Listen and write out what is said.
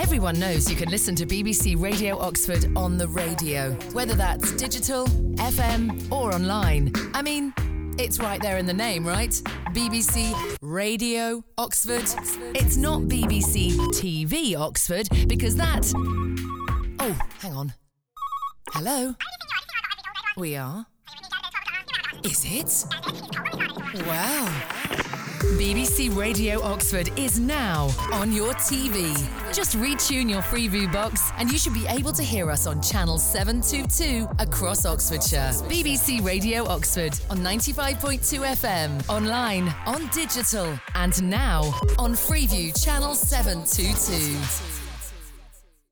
Everyone knows you can listen to BBC Radio Oxford on the radio, whether that's digital, FM or online. I mean, it's right there in the name, right? BBC Radio Oxford. It's not BBC TV Oxford, because that... Oh, hang on. Hello? We are? Is it? Wow. BBC Radio Oxford is now on your TV. Just retune your Freeview box and you should be able to hear us on channel 722 across Oxfordshire. BBC Radio Oxford on 95.2 FM, online, on digital, and now on Freeview channel 722.